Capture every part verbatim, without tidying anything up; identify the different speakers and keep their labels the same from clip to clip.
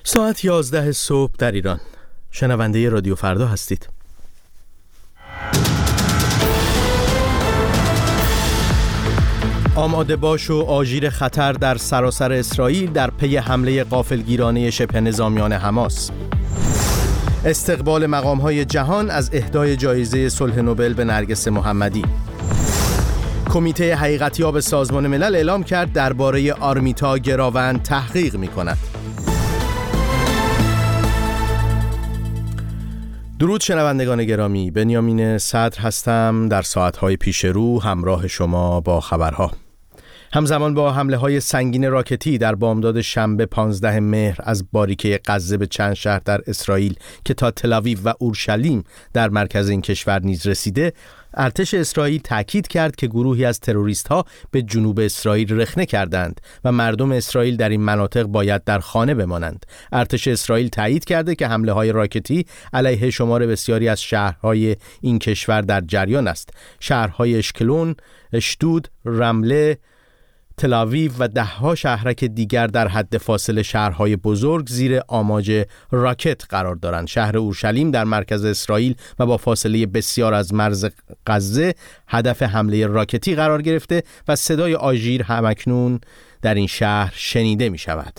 Speaker 1: ساعت یازده صبح در ایران. شنونده رادیو فردا هستید. آماده باش و آژیر خطر در سراسر اسرائیل در پی حمله غافلگیرانه شبه نظامیان حماس. استقبال مقام‌های جهان از اهدای جایزه صلح نوبل به نرگس محمدی. کمیته حقیقتیاب سازمان ملل اعلام کرد درباره آرمیتا گراوند تحقیق می‌کند. درود شنوندگان گرامی، بنیامین صدر هستم در ساعت‌های پیش رو همراه شما با خبرها. همزمان با حمله‌های سنگین راکتی در بامداد شنبه پانزده مهر از باریکه غزه به چند شهر در اسرائیل که تا تل‌آویو و اورشلیم در مرکز این کشور نیز رسیده، ارتش اسرائیل تاکید کرد که گروهی از تروریست‌ها به جنوب اسرائیل رخنه کردند و مردم اسرائیل در این مناطق باید در خانه بمانند. ارتش اسرائیل تایید کرده که حمله‌های راکتی علیه شمار بسیاری از شهرهای این کشور در جریان است. شهرهای اشکلون، اشتود، رمله، تل‌آویو و ده‌ها شهرک دیگر در حد فاصله شهرهای بزرگ زیر آماج راکت قرار دارند. شهر اورشلیم در مرکز اسرائیل و با فاصله بسیار از مرز غزه هدف حمله راکتی قرار گرفته و صدای آژیر همکنون در این شهر شنیده می شود.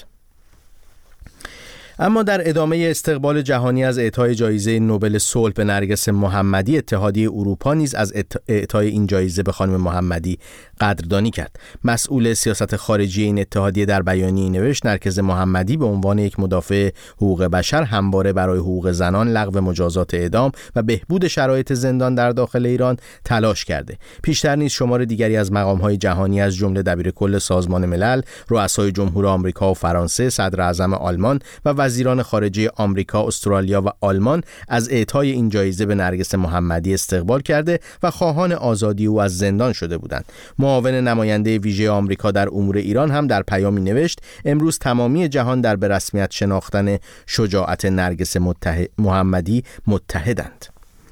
Speaker 1: اما در ادامه استقبال جهانی از اعطای جایزه نوبل صلح به نرگس محمدی، اتحادیه اروپا نیز از اعطای این جایزه به خانم محمدی قدردانی کرد. مسئول سیاست خارجی این اتحادیه در بیانیه‌ای نوشت نرگس محمدی به عنوان یک مدافع حقوق بشر همواره برای حقوق زنان، لغو مجازات اعدام و بهبود شرایط زندان در داخل ایران تلاش کرده. پیشتر نیز شمار دیگری از مقام‌های جهانی از جمله دبیرکل سازمان ملل، رؤسای جمهور آمریکا و فرانسه، صدر اعظم آلمان و وزیران خارجه آمریکا، استرالیا و آلمان از اعطای این جایزه به نرگس محمدی استقبال کرده و خواهان آزادی او از زندان شده بودند. معاون نماینده ویژه آمریکا در امور ایران هم در پیامی نوشت امروز تمامی جهان در به رسمیت شناختن شجاعت نرگس متحد محمدی متحدند.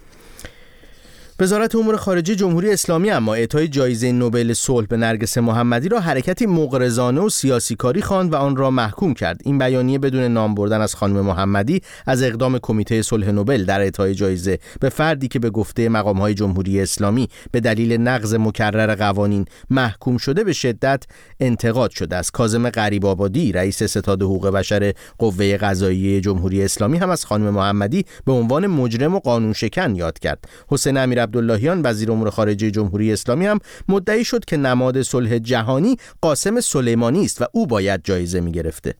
Speaker 1: وزارت امور خارجه جمهوری اسلامی اما اعطای جایزه نوبل صلح به نرگس محمدی را حرکتی مغرضانه و سیاسی کاری خواند و آن را محکوم کرد. این بیانیه بدون نام بردن از خانم محمدی از اقدام کمیته صلح نوبل در اعطای جایزه به فردی که به گفته مقام‌های جمهوری اسلامی به دلیل نقض مکرر قوانین محکوم شده به شدت انتقاد شده است. کاظم غریب‌آبادی رئیس ستاد حقوق بشر قوه قضاییه جمهوری اسلامی هم از خانم محمدی به عنوان مجرم و قانون شکن یاد کرد. حسین امیر عبداللهیان وزیر امور خارجه جمهوری اسلامی هم مدعی شد که نماد صلح جهانی قاسم سلیمانی است و او باید جایزه می گرفته.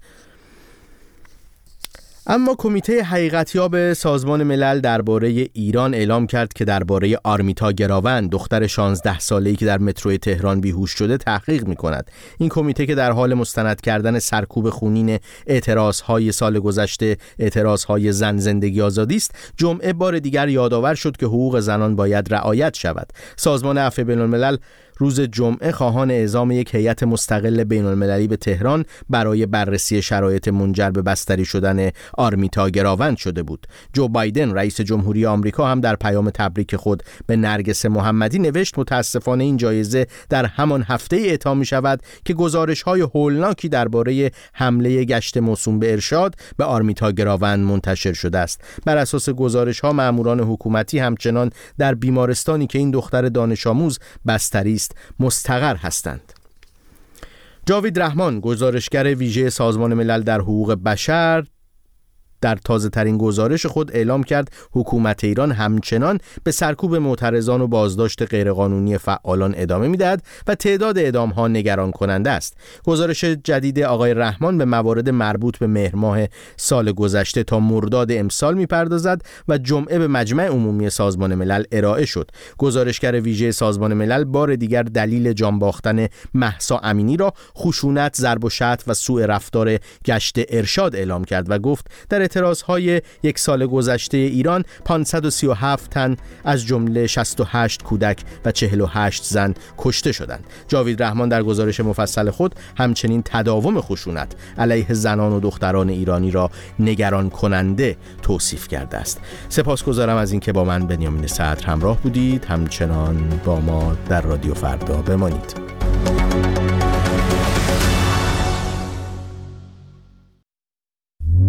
Speaker 1: اما کمیته حقیقتیاب سازمان ملل درباره ایران اعلام کرد که درباره آرمیتا گراوند، دختر شانزده ساله‌ای که در مترو تهران بیهوش شده، تحقیق می‌کند. این کمیته که در حال مستند کردن سرکوب خونین اعتراض‌های سال گذشته، اعتراض‌های زن زندگی آزادی است، جمعه بار دیگر یادآور شد که حقوق زنان باید رعایت شود. سازمان عفو بین‌الملل روز جمعه خواهان اعزام یک هیئت مستقل بین‌المللی به تهران برای بررسی شرایط منجر به بستری شدن آرمیتا گراوند شده بود. جو بایدن رئیس جمهوری آمریکا هم در پیام تبریک خود به نرگس محمدی نوشت متاسفانه این جایزه در همان هفته اعطا می شود که گزارش‌های هولناکی درباره حمله گشت موسوم به ارشاد به آرمیتا گراوند منتشر شده است. بر اساس گزارش‌ها مأموران حکومتی همچنان در بیمارستانی که این دختر دانش آموز بستری است مستقر هستند. جاوید رحمان گزارشگر ویژه سازمان ملل در حقوق بشر در تازه ترین گزارش خود اعلام کرد حکومت ایران همچنان به سرکوب معترضان و بازداشت غیرقانونی فعالان ادامه می‌دهد و تعداد اعدام‌ها نگران کننده است. گزارش جدید آقای رحمان به موارد مربوط به مهر ماه سال گذشته تا مرداد امسال می‌پردازد و جمعه به مجمع عمومی سازمان ملل ارائه شد. گزارشگر ویژه سازمان ملل بار دیگر دلیل جان باختن مهسا امینی را خشونت، ضرب و شتم و سوء رفتار گشت ارشاد اعلام کرد و گفت در اعتراضهای یک سال گذشته ایران پانصد و سی و هفت تن از جمله شصت و هشت کودک و چهل و هشت زن کشته شدند. جاوید رحمان در گزارش مفصل خود همچنین تداوم خشونت علیه زنان و دختران ایرانی را نگران کننده توصیف کرده است. سپاسگزارم از اینکه با من بنیامین صدر همراه بودید. همچنان با ما در رادیو فردا بمانید.